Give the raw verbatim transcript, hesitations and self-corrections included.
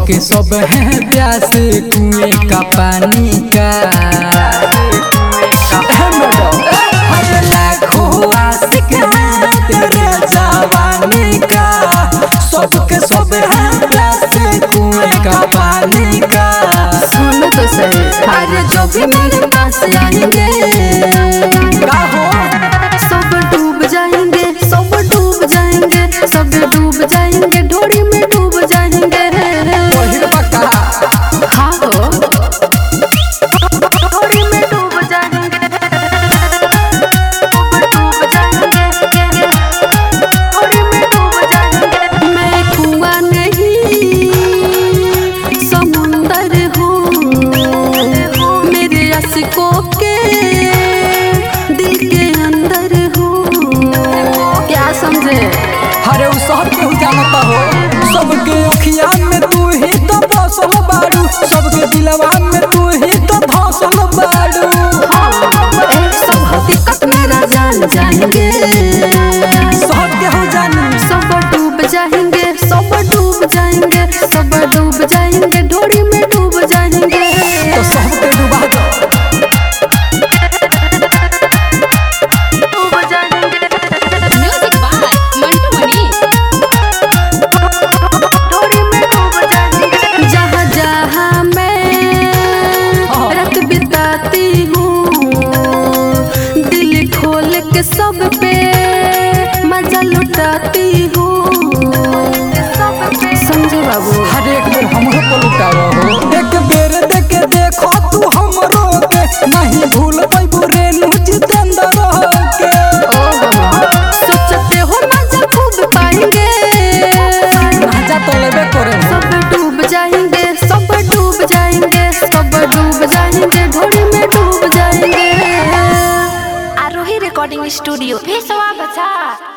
सबके सब है प्यासे कुएं का पानी का। हर लाखों आशिक है तेरे जवानी का, सबके सब है प्यासे कुएं का पानी का। सुन तो सही, अरे जो भी मेरे पास आएंगे सब डूब जाएंगे, सब डूब जाएंगे, सब डूब जाएंगे, ढोड़ी में डूब जाएंगे। हाँ हो ढोड़ी में डूब जाएंगे, डूब जाएंगे, ढोड़ी में डूब जाएंगे। मैं कुआं नहीं समुंदर हूँ, मेरे आशिकों के दिल के अंदर हूँ। क्या समझे? अरे उ सब केहू जानता हो, सबके अखिया में तू ही तो बसल बाड़ू, सबके दिलवा में तू ही तो धसल बाड़ू। सब हकीकत मेरा जान जाएंगे, सब केहू जाने, सब डूब जाएंगे, सब डूब जाएंगे, सब डूब जाएंगे, ढोड़ी में डूब जाएंगे। तो सबके डूबा दो। डूब जाएंगे, म्यूजिक बाय मंटू मनी। ढोड़ी में डूब जाएंगे। जहाँ जहाँ मैं रात बिताती हूँ, दिल खोल के सब पे मजा लुटाती हूँ। समझे बाबू? हर एक बेर हमरो पर लुटाओ हो, एक बेर देख देखो तू हमरो के, नहीं भूल पैबू रेणु जितेंद्र के। सोचते हो मजा खूब पाएंगे, मजा तो लेबे करे। सब डूब जाएंगे, सब डूब जाएंगे, सब डूब जाएंगे, ढोड़ी में डूब जाएंगे। आरोही रिकॉर्डिंग स्टूडियो भेसवा बचा।